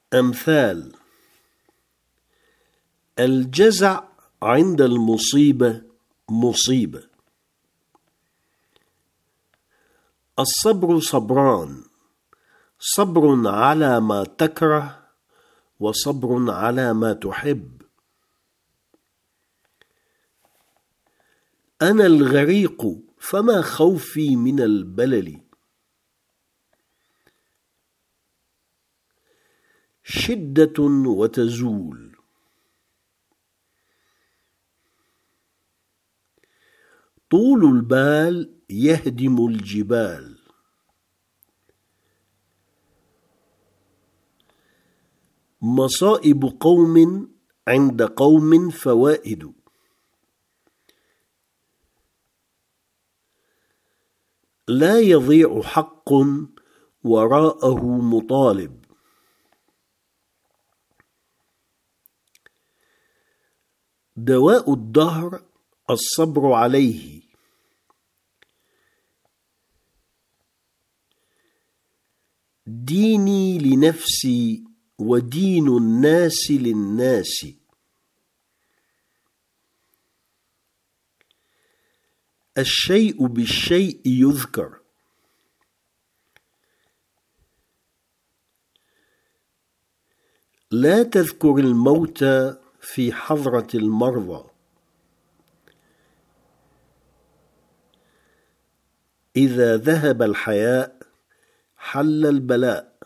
أمثال: الجزع عند المصيبة مصيبة. الصبر صبران: صبر على ما تكره وصبر على ما تحب. أنا الغريق فما خوفي من البلل. شدة وتزول. طول البال يهدم الجبال. مصائب قوم عند قوم فوائد. لا يضيع حق وراءه مطالب. دواء الدهر الصبر عليه. ديني لنفسي ودين الناس للناس. الشيء بالشيء يذكر. لا تذكر الموت في حضرة المرضى. إذا ذهب الحياء حل البلاء.